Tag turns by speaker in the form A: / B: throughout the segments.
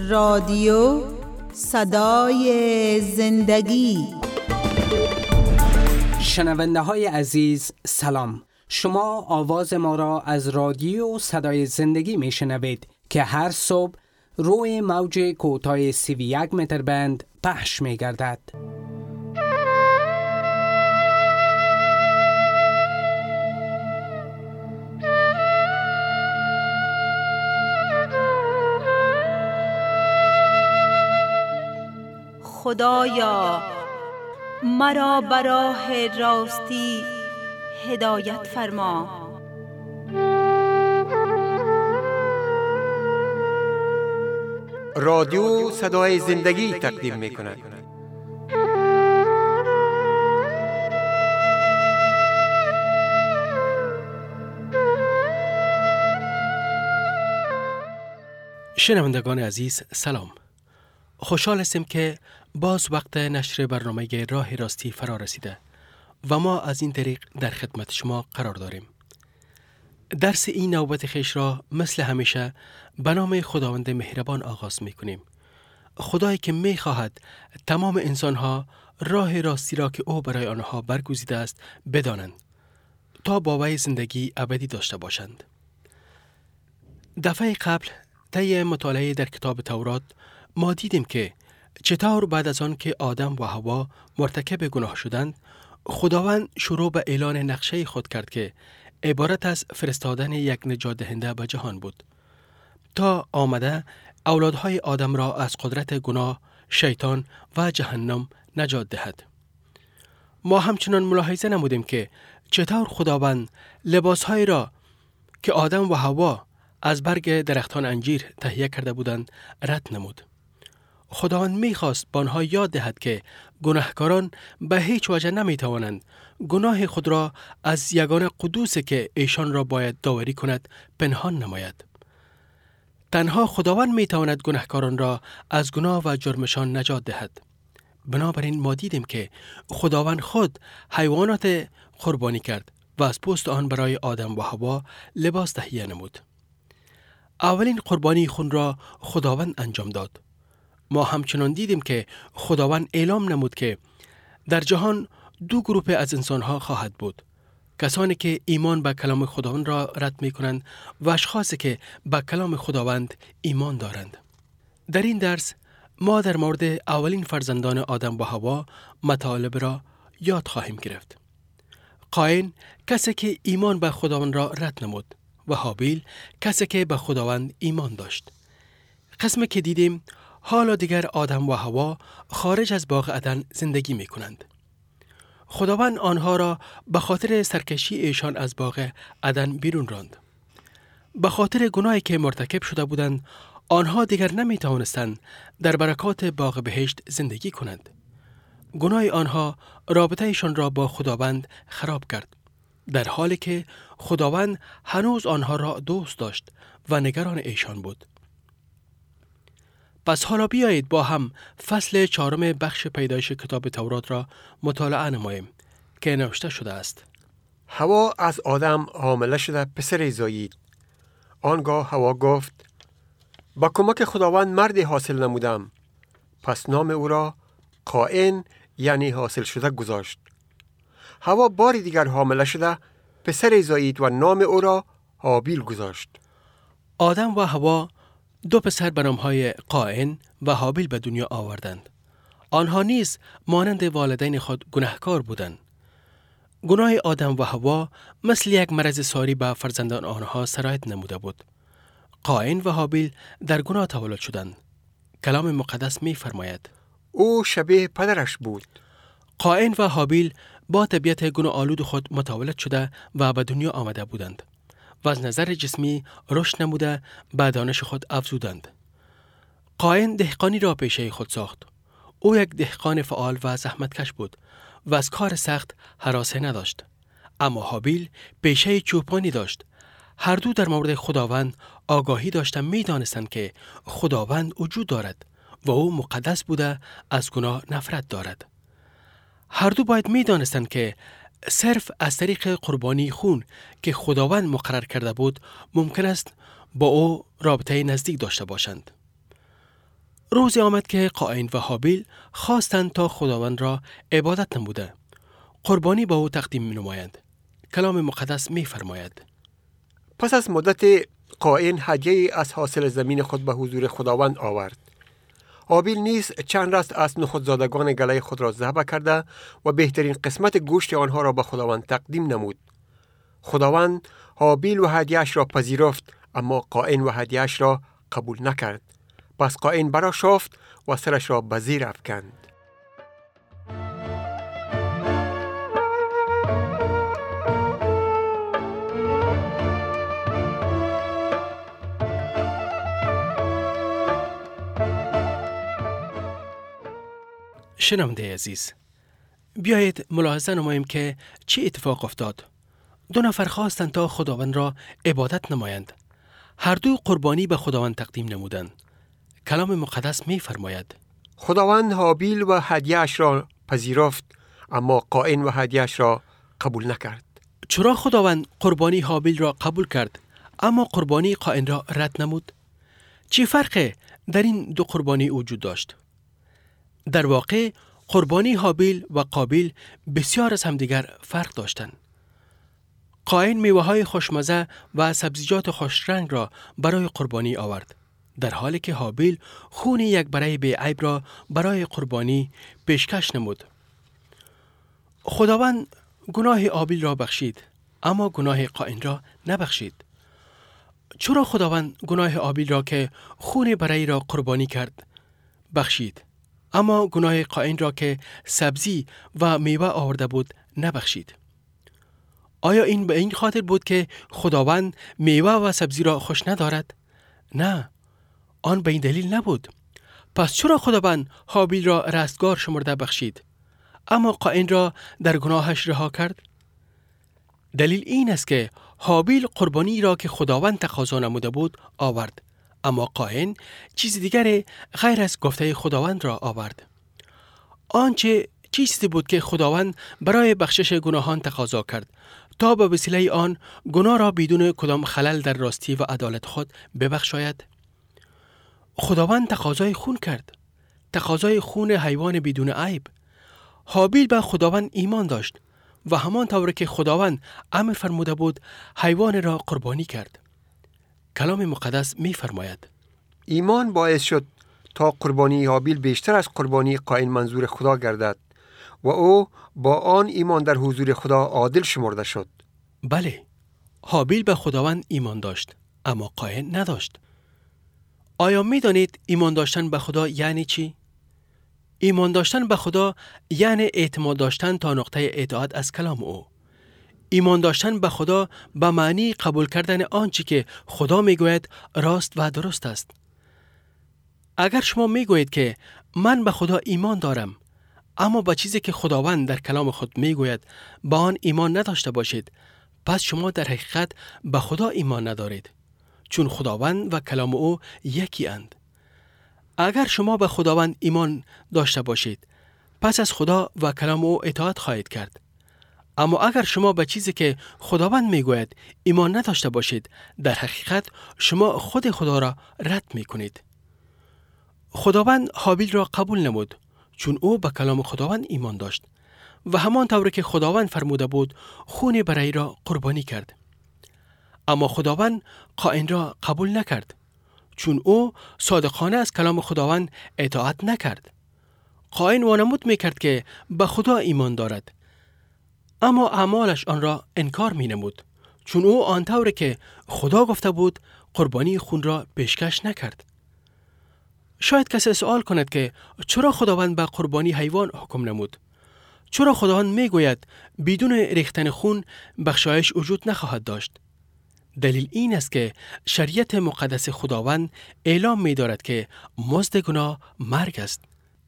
A: رادیو صدای زندگی.
B: شنونده های عزیز سلام. شما آواز ما را از رادیو صدای زندگی می شنوید که هر صبح روی موج کوتاه 31 متر بند پخش می گردد.
A: خدایا مرا به راه راستی هدایت فرما.
C: رادیو صدای زندگی تقدیم می کند.
D: شنوندگان عزیز سلام. خوشحال هستیم که باز وقت نشر برنامه راه راستی فرا رسیده و ما از این طریق در خدمت شما قرار داریم. درس این نوبت خویش را مثل همیشه به نام خداوند مهربان آغاز می کنیم. خدایی که می خواهد تمام انسانها راه راستی را که او برای آنها برگزیده است بدانند تا با وی زندگی ابدی داشته باشند. دفعه قبل طی مطالعه در کتاب تورات ما دیدیم که چطور بعد از آن که آدم و حوا مرتکب گناه شدند، خداوند شروع به اعلان نقشه خود کرد که عبارت از فرستادن یک نجات دهنده به جهان بود تا آمده اولادهای آدم را از قدرت گناه، شیطان و جهنم نجات دهد. ما همچنان ملاحظه نمودیم که چطور خداوند لباسهای را که آدم و حوا از برگ درختان انجیر تهیه کرده بودند رد نمود. خداوند می‌خواست به آنها یاد دهد که گناهکاران به هیچ وجه نمی‌توانند گناه خود را از یگانه قدوسی که ایشان را باید داوری کند پنهان نماید. تنها خداوند می‌تواند گناهکاران را از گناه و جرمشان نجات دهد. بنابراین ما دیدیم که خداوند خود حیوانات قربانی کرد و از پوست آن برای آدم و حوا لباس تهیه نمود. اولین قربانی خون را خداوند انجام داد. ما همچنان دیدیم که خداوند اعلام نمود که در جهان دو گروه از انسانها خواهد بود. کسانی که ایمان به کلام خداوند را رد می کنند و اشخاصی که به کلام خداوند ایمان دارند. در این درس ما در مورد اولین فرزندان آدم و حوا مطالب را یاد خواهیم گرفت. قاین کسی که ایمان به خداوند را رد نمود و هابیل کسی که به خداوند ایمان داشت. قسمی که دیدیم حالا دیگر آدم و حوا خارج از باغ عدن زندگی می کنند. خداوند آنها را به خاطر سرکشی ایشان از باغ عدن بیرون راند. به خاطر گناهی که مرتکب شده بودند، آنها دیگر نمی توانستند در برکات باغ بهشت زندگی کنند. گناه آنها رابطه ایشان را با خداوند خراب کرد، در حالی که خداوند هنوز آنها را دوست داشت و نگران ایشان بود. پس حالا بیایید با هم فصل 4 بخش پیدایش کتاب تورات را مطالعه نماییم که نوشته شده است.
C: حوا از آدم حامله شده پسری زایید. آنگاه حوا گفت: با کمک خداوند مردی حاصل نمودم. پس نام او را قاین یعنی حاصل شده گذاشت. حوا باری دیگر حامله شده پسری زایید و نام او را هابیل گذاشت.
D: آدم و حوا دو پسر به نام‌های قاین و هابیل به دنیا آوردند. آنها نیز مانند والدین خود گناهکار بودند. گناه آدم و حوا مثل یک مرض ساری به فرزندان آنها سرایت نموده بود. قاین و هابیل در گناه تولد شدند. کلام مقدس می فرماید
C: او شبیه پدرش بود.
D: قاین و هابیل با طبیعت گناه آلود خود متولد شده و به دنیا آمده بودند و از نظر جسمی رشد نموده به دانش خود افزودند. قاین دهقانی را پیشه خود ساخت. او یک دهقان فعال و زحمتکش بود و از کار سخت هراسه نداشت. اما هابیل پیشه چوپانی داشت. هر دو در مورد خداوند آگاهی داشتند، می دانستند که خداوند وجود دارد و او مقدس بوده از گناه نفرت دارد. هر دو باید می دانستند که صرف از طریق قربانی خون که خداوند مقرر کرده بود ممکن است با او رابطه نزدیک داشته باشند. روزی آمد که قاین و هابیل خواستند تا خداوند را عبادت نموده قربانی با او تقدیم می نمایند. کلام مقدس می فرماید:
C: پس از مدت قاین هدیه از حاصل زمین خود به حضور خداوند آورد. هابیل نیز چند رست از نخودزادگان گله خود را ذبح کرده و بهترین قسمت گوشت آنها را به خداوند تقدیم نمود. خداوند هابیل و هدیه‌اش را پذیرفت، اما قاین و هدیه‌اش را قبول نکرد. پس قاین برآشفت و سرش را به زیر افکند.
D: شنونده عزیز، بیایید ملاحظه نماییم که چه اتفاق افتاد. دو نفر خواستند تا خداوند را عبادت نمایند. هر دو قربانی به خداوند تقدیم نمودند. کلام مقدس می فرماید:
C: خداوند هابیل و هدیه‌اش را پذیرفت، اما قاین و هدیه‌اش را قبول نکرد.
D: چرا خداوند قربانی هابیل را قبول کرد اما قربانی قاین را رد نمود؟ چه فرقی در این دو قربانی وجود داشت؟ در واقع قربانی هابیل و قابیل بسیار از همدیگر فرق داشتند. قاین میوه‌های خوشمزه و سبزیجات خوش رنگ را برای قربانی آورد، در حالی که هابیل خون یک بره بی‌عیب را برای قربانی پیشکش نمود. خداوند گناه هابیل را بخشید، اما گناه قاین را نبخشید. چرا خداوند گناه هابیل را که خون بره را قربانی کرد بخشید، اما گناه قاین را که سبزی و میوه آورده بود نبخشید؟ آیا این به این خاطر بود که خداوند میوه و سبزی را خوش ندارد؟ نه، آن به این دلیل نبود. پس چرا خداوند هابیل را رستگار شمرده بخشید، اما قاین را در گناهش رها کرد؟ دلیل این است که هابیل قربانی را که خداوند تقاضا نموده بود آورد، اما قاین چیز دیگر غیر از گفته خداوند را آورد. آنچه چیزی بود که خداوند برای بخشش گناهان تقاضا کرد تا به وسیله آن گناه را بدون کدام خلل در راستی و عدالت خود ببخشاید. خداوند تقاضای خون کرد، تقاضای خون حیوان بدون عیب. هابیل به خداوند ایمان داشت و همان طور که خداوند امر فرموده بود حیوان را قربانی کرد. کلام مقدس می فرماید:
C: ایمان باعث شد تا قربانی هابیل بیشتر از قربانی قاین منظور خدا گردد و او با آن ایمان در حضور خدا عادل شمرده شد.
D: بله، هابیل به خداوند ایمان داشت، اما قاین نداشت. آیا می دانید ایمان داشتن به خدا یعنی چی؟ ایمان داشتن به خدا یعنی اعتماد داشتن تا نقطه اطاعت از کلام او. ایمان داشتن به خدا به معنی قبول کردن آنچه که خدا میگوید راست و درست است. اگر شما میگویید که من به خدا ایمان دارم، اما به چیزی که خداوند در کلام خود میگوید به آن ایمان نداشته باشید، پس شما در حقیقت به خدا ایمان ندارید، چون خداوند و کلام او یکی اند. اگر شما به خداوند ایمان داشته باشید، پس از خدا و کلام او اطاعت خواهید کرد. اما اگر شما به چیزی که خداوند میگوید ایمان نداشته باشید، در حقیقت شما خود خدا را رد میکنید. خداوند هابیل را قبول نمود، چون او به کلام خداوند ایمان داشت و همان طور که خداوند فرموده بود خون بره را قربانی کرد. اما خداوند قاین را قبول نکرد، چون او صادقانه از کلام خداوند اطاعت نکرد. قاین وانمود میکرد که به خدا ایمان دارد، اما اعمالش آن را انکار می نمود، چون او آنطور که خدا گفته بود قربانی خون را پیشکش نکرد. شاید کسی سوال کند که چرا خداوند به قربانی حیوان حکم نمود؟ چرا خداوند می گوید بدون ریختن خون بخشایش وجود نخواهد داشت؟ دلیل این است که شریعت مقدس خداوند اعلام می دارد که مزد گناه مرگ است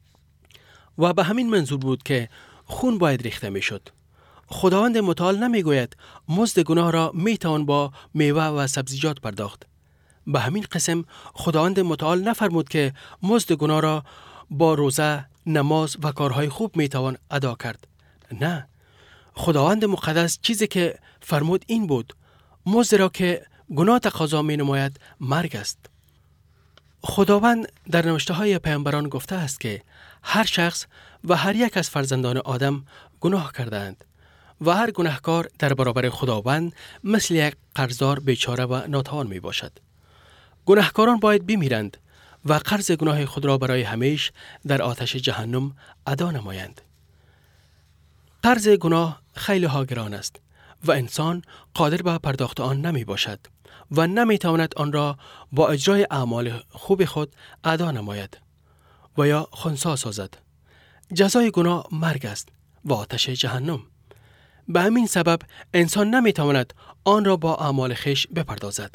D: و به همین منظور بود که خون باید ریخته می شد. خداوند متعال نمی گوید مزد گناه را می توان با میوه و سبزیجات پرداخت. به همین قسم خداوند متعال نفرمود که مزد گناه را با روزه، نماز و کارهای خوب می توان ادا کرد. نه، خداوند مقدس چیزی که فرمود این بود: مزد را که گناه تقاضا می نماید مرگ است. خداوند در نوشته های پیامبران گفته است که هر شخص و هر یک از فرزندان آدم گناه کردند و هر گناهکار در برابر خداوند مثل یک قرضدار بیچاره و ناتوان می باشد. گناهکاران باید بمیرند و قرض گناه خود را برای همیشه در آتش جهنم ادا نمایند. قرض گناه خیلی ها گران است و انسان قادر به پرداخت آن نمی باشد و نمی تواند آن را با اجرای اعمال خوب خود ادا نماید و یا خنثی سازد. جزای گناه مرگ است و آتش جهنم. به همین سبب انسان نمی تواند آن را با اعمال خویش بپردازد.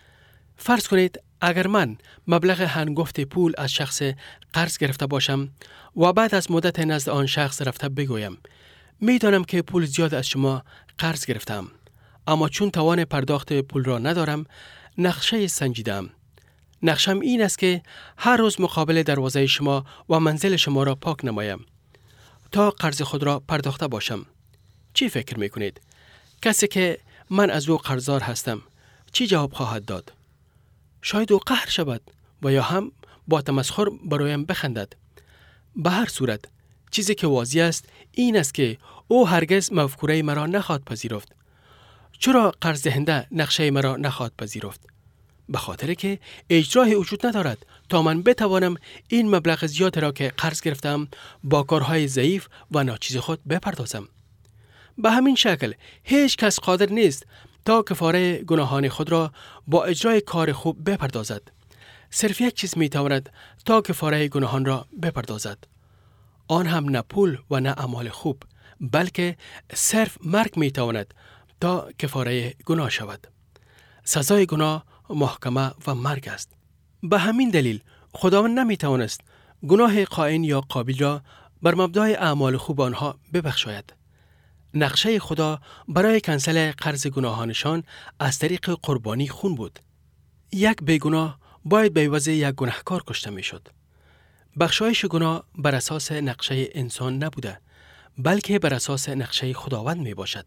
D: فرض کنید اگر من مبلغ هنگفت پول از شخص قرض گرفته باشم و بعد از مدت نزد آن شخص رفته بگویم می دانم که پول زیاد از شما قرض گرفتم، اما چون توان پرداخت پول را ندارم نقشه سنجیدم. نقشم این است که هر روز مقابل دروازه شما و منزل شما را پاک نمایم تا قرض خود را پرداخته باشم. چی فکر می کنید؟ کسی که من از او قرضدار هستم چی جواب خواهد داد؟ شاید او قهر شود و یا هم با تمسخر برایم بخندد. به هر صورت چیزی که واضح است این است که او هرگز مفکوره مرا نخواهد پذیرفت. چرا قرض دهنده نقشه مرا نخواهد پذیرفت؟ به خاطر که اجرای وجود ندارد تا من بتوانم این مبلغ زیاد را که قرض گرفتم با کارهای ضعیف و ناچیز خود بپردازم. به همین شکل هیچ کس قادر نیست تا کفاره گناهان خود را با اجرای کار خوب بپردازد. صرف یک چیز می تواند تا کفاره گناهان را بپردازد. آن هم نه پول و نه اعمال خوب، بلکه صرف مرگ می تواند تا کفاره گناه شود. سزای گناه محکمه و مرگ است. به همین دلیل خداوند نمی توانست گناه قاین یا قابیل را بر مبنای اعمال خوب آنها ببخشاید. نقشه خدا برای کنسل قرض گناهانشان از طریق قربانی خون بود. یک بیگناه باید به عوض یک گناهکار کشته می شد. بخشایش گناه بر اساس نقشه انسان نبوده، بلکه بر اساس نقشه خداوند می باشد.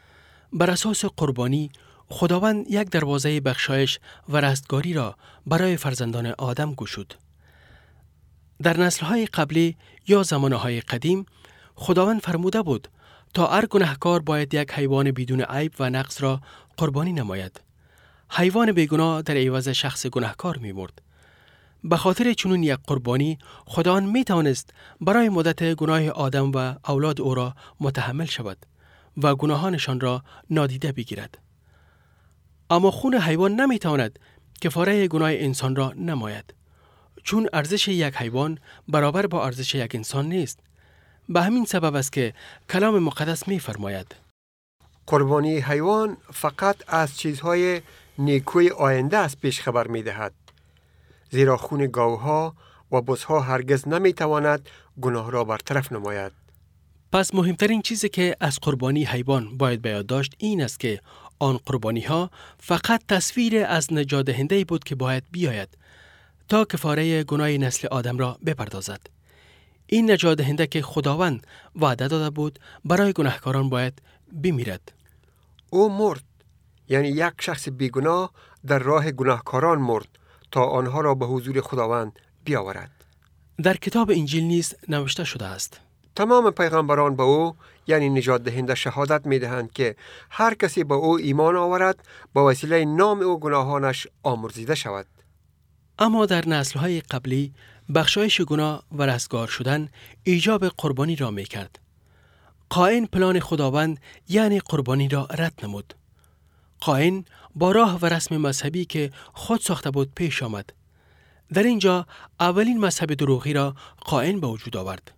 D: بر اساس قربانی خداوند یک دروازه بخشایش و رستگاری را برای فرزندان آدم گشود. در نسل‌های قبلی یا زمانهای قدیم خداوند فرموده بود تا هر گناهکار باید یک حیوان بدون عیب و نقص را قربانی نماید. حیوان بیگناه در عوض شخص گناهکار می‌مرد. به خاطر چنین یک قربانی خداوند می‌توانست برای مدت گناه آدم و اولاد او را متحمل شود و گناهانشان را نادیده بگیرد. اما خون حیوان نمی‌تواند کفاره گناه انسان را نماید، چون ارزش یک حیوان برابر با ارزش یک انسان نیست. به همین سبب است که کلام مقدس می‌فرماید
C: قربانی حیوان فقط از چیزهای نیکوی آینده است پیش خبر می‌دهد، زیرا خون گاوها و بزها هرگز نمی‌تواند گناه را برطرف نماید.
D: پس مهمترین چیزی که از قربانی حیوان باید به یاد داشت این است که آن قربانی ها فقط تصویر از نجات دهنده بود که باید بیاید تا کفاره گناه نسل آدم را بپردازد. این نجات دهنده که خداوند وعده داده بود برای گناهکاران باید بمیرد.
C: او مرد، یعنی یک شخص بیگناه در راه گناهکاران مرد تا آنها را به حضور خداوند بیاورد.
D: در کتاب انجیل نیز نوشته شده است:
C: تمام پیغمبران به او یعنی نجات دهنده شهادت می دهند که هر کسی به او ایمان آورد با وسیله نام او گناهانش آمرزیده شود.
D: اما در نسل‌های قبلی بخشایش گناه و رستگار شدن ایجاب قربانی را می کرد. قاین پلان خداوند یعنی قربانی را رد نمود. قاین با راه و رسم مذهبی که خود ساخته بود پیش آمد. در اینجا اولین مذهب دروغی را قاین به وجود آورد.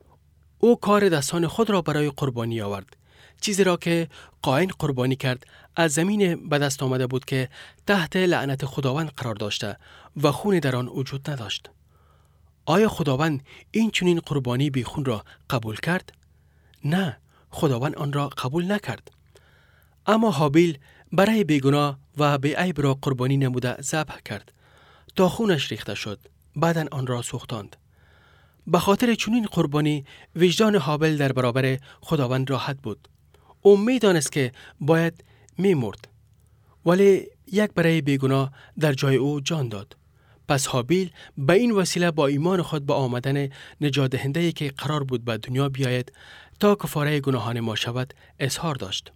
D: او کار دستان خود را برای قربانی آورد. چیزی را که قاین قربانی کرد از زمین به دست آمده بود که تحت لعنت خداوند قرار داشته و خون در آن وجود نداشت. آیا خداوند این چنین قربانی بی خون را قبول کرد؟ نه، خداوند آن را قبول نکرد. اما هابیل برای بیگناه و بی عیب را قربانی نموده ذبح کرد تا خونش ریخته شد. بعداً آن را سوختاند. به خاطر چنین قربانی وجدان هابیل در برابر خداوند راحت بود. او می‌دانست که باید می‌مرد، ولی یک برای بیگناه در جای او جان داد. پس هابیل به این وسیله با ایمان خود به آمدن نجات دهنده‌ای که قرار بود به دنیا بیاید تا کفاره گناهان ما شود اظهار داشت.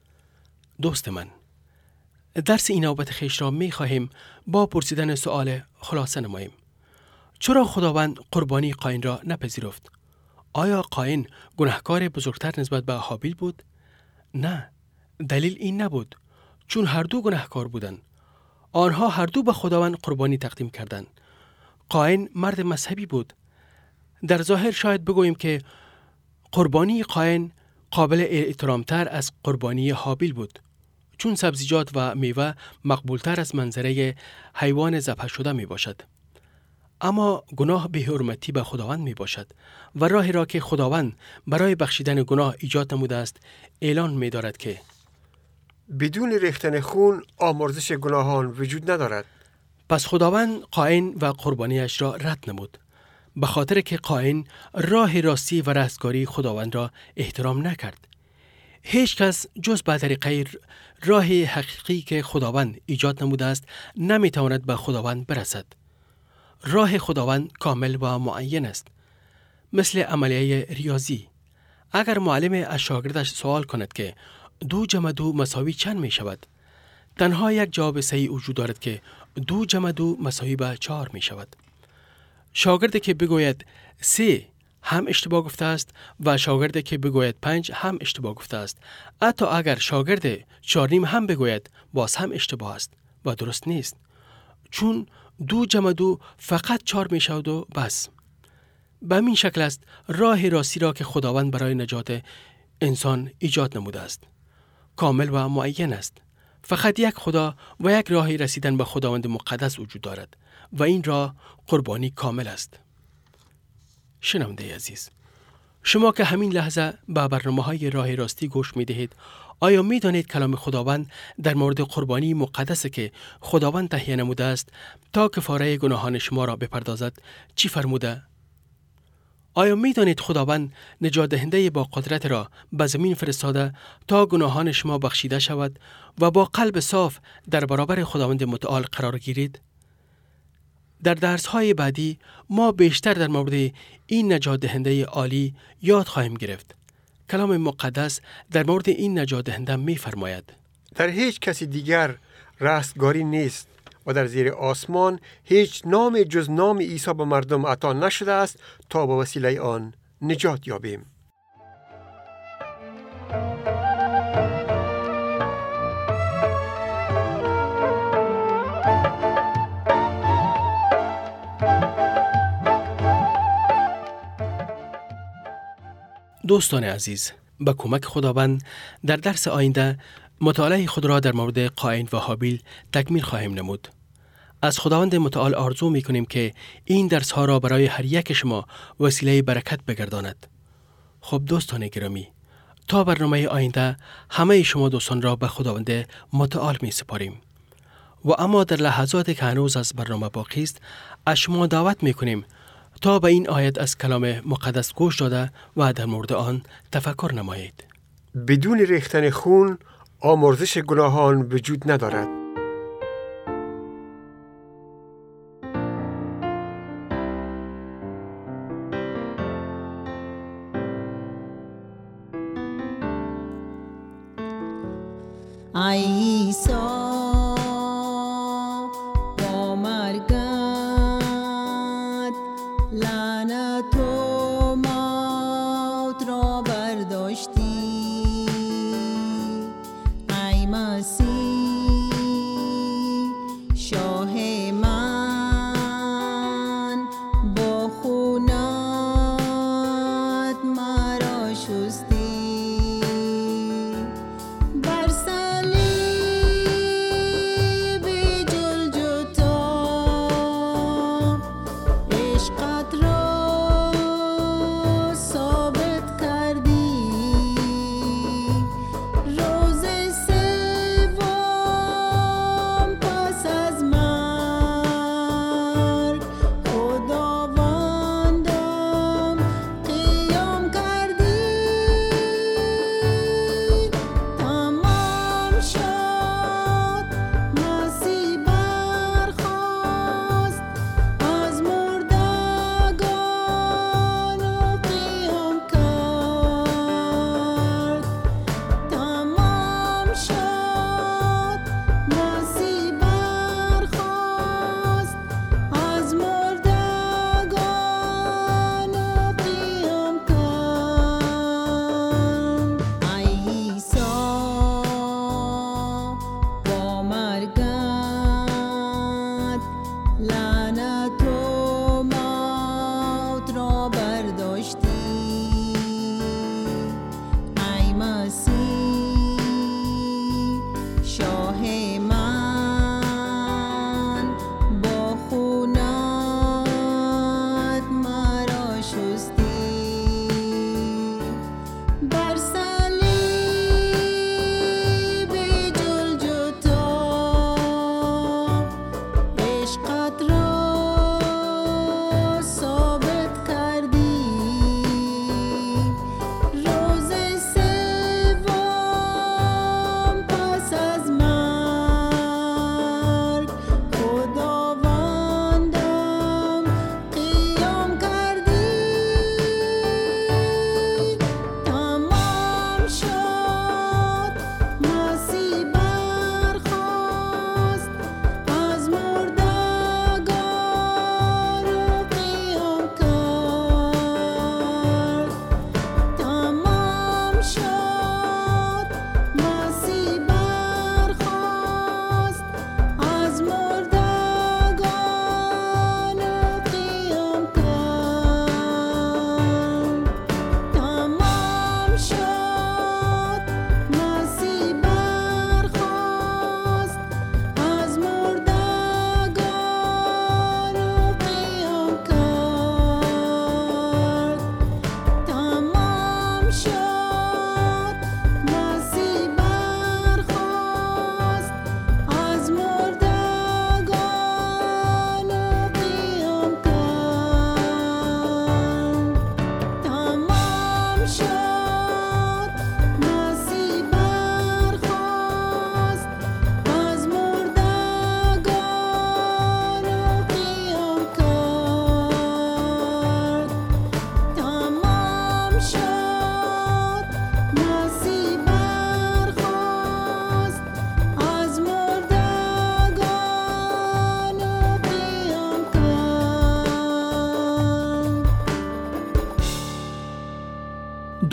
D: دوست من، درس این نوبت خویش را می خواهیم با پرسیدن سؤال خلاصه نماییم. چرا خداوند قربانی قاین را نپذیرفت؟ آیا قاین گناهکار بزرگتر نسبت به هابیل بود؟ نه، دلیل این نبود، چون هر دو گناهکار بودند. آنها هر دو به خداوند قربانی تقدیم کردند. قاین مرد مذهبی بود. در ظاهر شاید بگوییم که قربانی قاین قابل احترامتر از قربانی هابیل بود، چون سبزیجات و میوه مقبولتر از منظره حیوان ذبح شده می باشد. اما گناه به حرمتی به خداوند می باشد و راهی را که خداوند برای بخشیدن گناه ایجاد نموده است اعلان می دارد که
C: بدون ریختن خون آمرزش گناهان وجود ندارد.
D: پس خداوند قاین و قربانیش را رد نمود، به خاطر که قاین راه راستی و رستگاری خداوند را احترام نکرد. هیچ کس جز به طریق راه حقیقی که خداوند ایجاد نموده است نمی تواند به خداوند برسد. راه خداوند کامل و معین است. مثل عملیه ریاضی، اگر معلم از شاگردش سوال کند که 2 + 2 مساوی چند می شود، تنها یک جواب صحیح وجود دارد که 2 + 2 مساوی به 4 می شود. شاگردی که بگوید 3 هم اشتباه گفته است و شاگردی که بگوید 5 هم اشتباه گفته است. حتی اگر شاگرد 4.5 هم بگوید باز هم اشتباه است و درست نیست، چون 2 + 2 فقط 4 می شود و بس. به این شکل است راه راستی را که خداوند برای نجات انسان ایجاد نموده است. کامل و معین است. فقط یک خدا و یک راه رسیدن به خداوند مقدس وجود دارد و این راه قربانی کامل است. شنونده عزیز، شما که همین لحظه به برنامه‌های راه راستی گوش می‌دهید، آیا می‌دانید کلام خداوند در مورد قربانی مقدسی که خداوند تهیه نموده است تا کفاره گناهان شما را بپردازد چی فرموده؟ آیا می‌دانید خداوند نجات دهنده با قدرت را به زمین فرستاده تا گناهان شما بخشیده شود و با قلب صاف در برابر خداوند متعال قرار گیرید؟ در درس‌های بعدی ما بیشتر در مورد این نجات دهنده عالی یاد خواهیم گرفت. کلام مقدس در مورد این نجات دهنده می‌فرماید:
C: در هیچ کسی دیگر رستگاری نیست و در زیر آسمان هیچ نام جز نام عیسی به مردم عطا نشده است تا به وسیله آن نجات یابیم.
D: دوستان عزیز، با کمک خداوند در درس آینده مطالعه خود را در مورد قاین و هابیل تکمیل خواهیم نمود. از خداوند متعال آرزو می کنیم که این درس ها را برای هر یک شما وسیله برکت بگرداند. خب دوستان گرامی، تا برنامه آینده همه شما دوستان را به خداوند متعال می سپاریم. و اما در لحظاتی که هنوز از برنامه باقی است، از شما دعوت می کنیم تا به این آیت از کلام مقدس گوش داده و در مورد آن تفکر نمایید.
C: بدون ریختن خون آمرزش گناهان وجود ندارد.
A: ای عیسی با مرگت لعنت و موت را برداشتی. ای مسیح شاه من با خونت مرا شستی. بر صلیب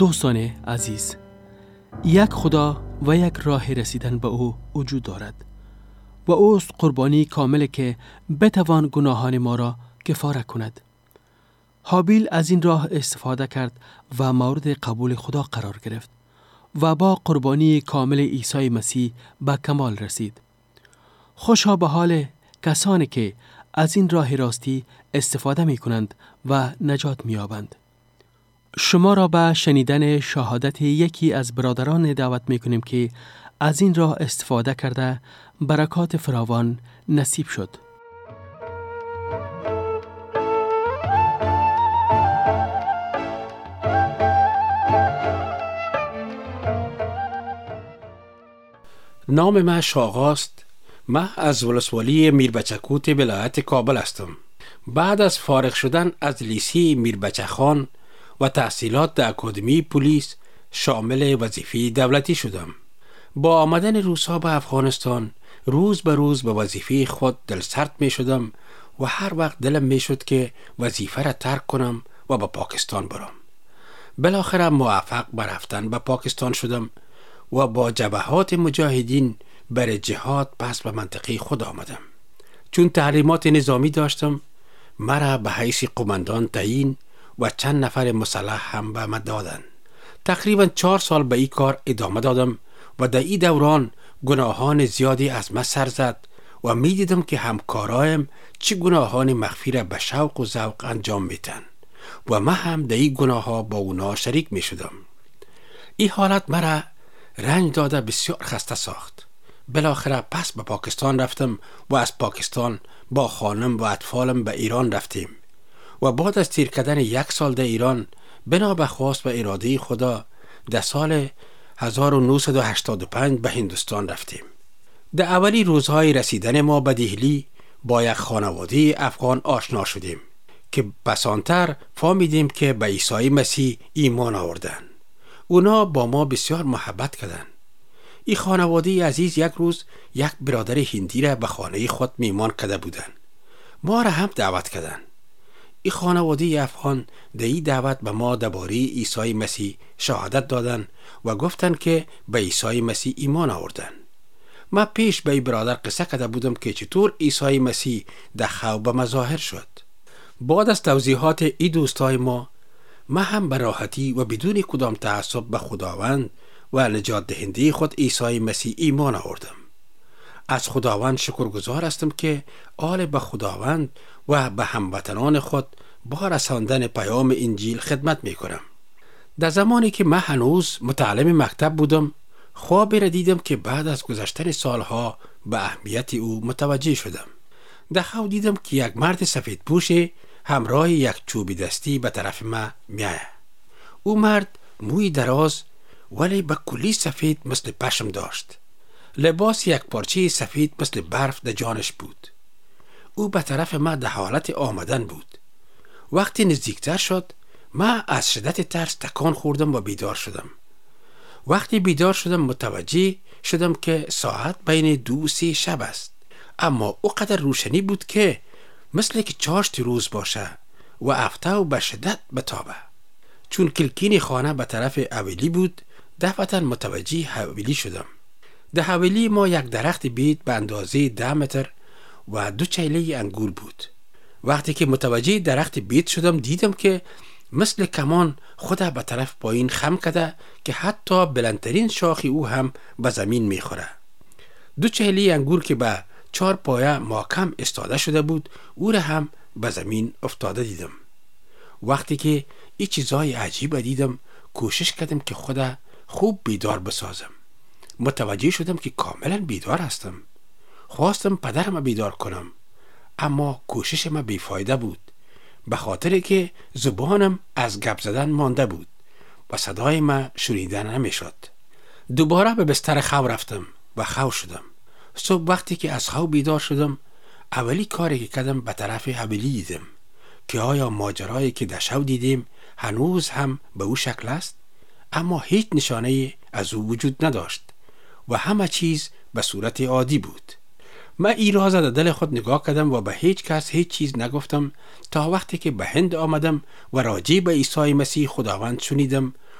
D: دوستان عزیز، یک خدا و یک راه رسیدن به او وجود دارد و اوست قربانی کامل که بتوان گناهان ما را کفاره کند. هابیل از این راه استفاده کرد و مورد قبول خدا قرار گرفت و با قربانی کامل عیسی مسیح به کمال رسید. خوشا به حال کسانی که از این راه راستی استفاده می کنند و نجات می یابند. شما را به شنیدن شهادت یکی از برادران دعوت می کنیم که از این راه استفاده کرده برکات فراوان نصیب شد.
E: نام من شاغاست. من از ولسوالی میربچکوت ولایت کابل هستم. بعد از فارغ شدن از لیسه میربچخان و تحصیلات در اکادمی پلیس شامل وظیفه دولتی شدم. با آمدن روس‌ها به افغانستان روز به روز به وظیفه خود دلسرد می شدم و هر وقت دلم می شد که وظیفه را ترک کنم و به پاکستان برم. بالاخره موفق به رفتن به پاکستان شدم و با جبهات مجاهدین برای جهاد پس به منطقه خود آمدم. چون تعلیمات نظامی داشتم، مرا به حیث قماندان تعیین و چند نفر مسلح هم به من دادند. تقریبا 4 سال به این کار ادامه دادم و در این دوران گناهان زیادی از من سر زد و می دیدم که همکارایم چه گناهان مخفی را به شوق و ذوق انجام میتن و من هم در این گناه ها با اونا شریک می شدم. این حالت مرا رنج داده بسیار خسته ساخت. بالاخره پس به پاکستان رفتم و از پاکستان با خانم و اطفالم به ایران رفتیم و بعد از تیر کردن 1 سال در ایران بنا به خواست و اراده خدا در سال 1985 به هندوستان رفتیم. در اولی روزهای رسیدن ما به دهلی با یک خانواده افغان آشنا شدیم که بسانتر فهمیدیم که به عیسی مسیح ایمان آوردن. اونا با ما بسیار محبت کردند. این خانواده عزیز یک روز یک برادر هندی را به خانه خود میهمان کرده بودند. ما را هم دعوت کردند. این خانواده افغان در این دعوت به ما درباره عیسی مسیح شهادت دادند و گفتند که به عیسی مسیح ایمان آوردند. من پیش به این برادر قصه کرده بودم که چطور عیسی مسیح در خواب به من ظاهر شد. بعد از توضیحات این دوستای ما هم به راحتی و بدون کدام تعصب به خداوند و نجات دهنده خود عیسی مسیح ایمان آوردم. از خداوند شکرگزار هستم که آل به خداوند و به هموطنان خود با رساندن پیام انجیل خدمت می کنم. در زمانی که من هنوز متعلم مکتب بودم، خوابی را دیدم که بعد از گذشتن سالها به اهمیت او متوجه شدم. در خواب دیدم که یک مرد سفید پوش همراه یک چوبی دستی به طرف من میآید. او مرد موی دراز ولی به کلی سفید مثل پشم داشت. لباس یک پارچه سفید مثل برف در جانش بود. او به طرف من در حالت آمدن بود. وقتی نزدیکتر شد، من از شدت ترس تکان خوردم و بیدار شدم. وقتی بیدار شدم متوجه شدم که ساعت بین 2 و 3 شب است. اما او قدر روشنی بود که مثل که چاشت روز باشه و افتاو به شدت بتابه. چون کلکین خانه به طرف حویلی بود، دفعتا متوجه حویلی شدم. در حویلی ما یک درخت بید به اندازه 10 متر و 2 چیله انگور بود. وقتی که متوجه درخت بید شدم دیدم که مثل کمان خود به طرف پایین خم کرده که حتی بلندترین شاخ او هم به زمین میخوره. 2 چیله انگور که به 4 پایه محکم استاده شده بود او را هم به زمین افتاده دیدم. وقتی که این چیزای عجیب دیدم کوشش کردم که خود خوب بیدار بسازم. متوجه شدم که کاملا بیدار هستم. خواستم پدرم بیدار کنم اما کوشش ما بیفایده بود، به خاطر که زبانم از گپ زدن مانده بود و صدای ما شنیده نمیشد. دوباره به بستر خواب رفتم و خواب شدم. صبح وقتی که از خواب بیدار شدم اولی کاری که کردم به طرف حویلی دیدم که آیا ماجرایی که در شب دیدیم هنوز هم به او شکل است، اما هیچ نشانه از او وجود نداشت و همه چیز به صورت عادی بود. من این راز در دل خود نگاه کردم و به هیچ کس هیچ چیز نگفتم تا وقتی که به هند آمدم و راجع به عیسی مسیح خداوند شنیدم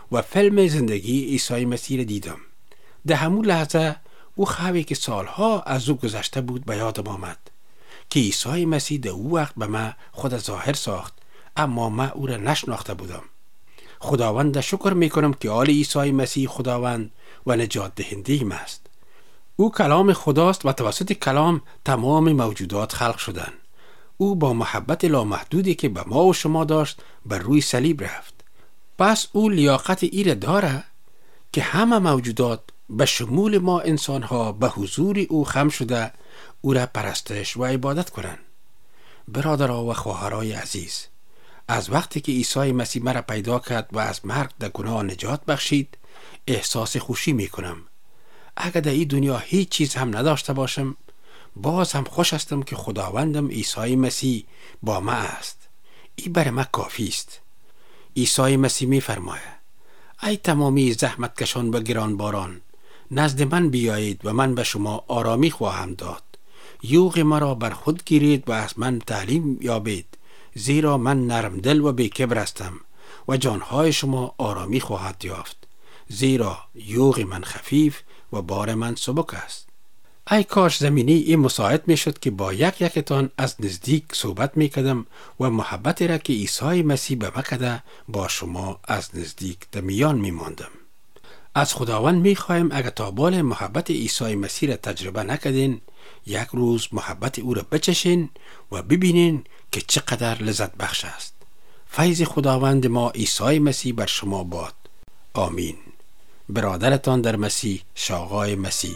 E: و فیلم زندگی عیسی مسیح را دیدم. در همون لحظه او خوابی که سالها از او گذشته بود به یادم آمد که عیسی مسیح در او وقت به من خود ظاهر ساخت، اما من او را نشناخته بودم. خداوند شکر میکنم که آل عیسی مسیح خداوند و نجات دهنده ایم است. او کلام خداست و توسط کلام تمام موجودات خلق شدند. او با محبت لامحدودی که به ما و شما داشت بر روی صلیب رفت. پس او لیاقت ایره داره که همه موجودات به شمول ما انسانها به حضور او خم شده او را پرستش و عبادت کنند. برادرها و خواهرای عزیز، از وقتی که عیسی مسیح مرا پیدا کرد و از مرگ در گناه نجات بخشید احساس خوشی می کنم. اگر در این دنیا هیچ چیز هم نداشته باشم، باز هم خوش هستم که خداوندم عیسی مسیح با من است. این برای من کافی است. عیسی مسیح می فرماید: ای تمامی زحمت کشان و گرانباران، نزد من بیایید و من به شما آرامی خواهم داد. یوغ مرا بر خود گیرید و از من تعلیم یابید، زیرا من نرم دل و بی‌کبر هستم و جانهای شما آرامی خواهد یافت، زیرا یوغ من خفیف و بار من سبک است. ای کاش زمینی این مساعد می شد که با یکتان از نزدیک صحبت می کردم و محبت را که عیسی مسیح به من کرده با شما از نزدیک در میان می ماندم. از خداوند می خواهیم اگر تا بال محبت عیسی مسیح را تجربه نکردین، یک روز محبت او را بچشین و ببینین که چقدر لذت بخش است. فیض خداوند ما عیسی مسیح بر شما باد. آمین. برادرتان در مسیح، شاغای مسیح.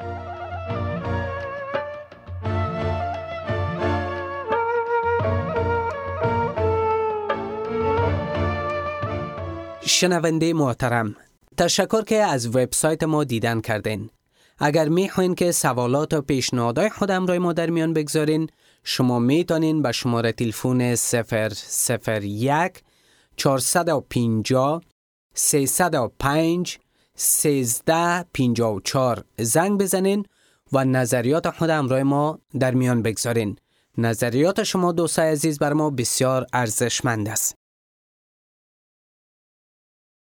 B: شنونده محترم، تشکر که از وبسایت ما دیدن کردین. اگر میخواین که سوالات و پیشنهادهای خودم را ما در میان بگذارین، شما میتونین به شماره تلفن 001 450 305 1354 زنگ بزنین و نظریات خودم را ما در میان بگذارین. نظریات شما دوستای عزیز بر ما بسیار ارزشمند است.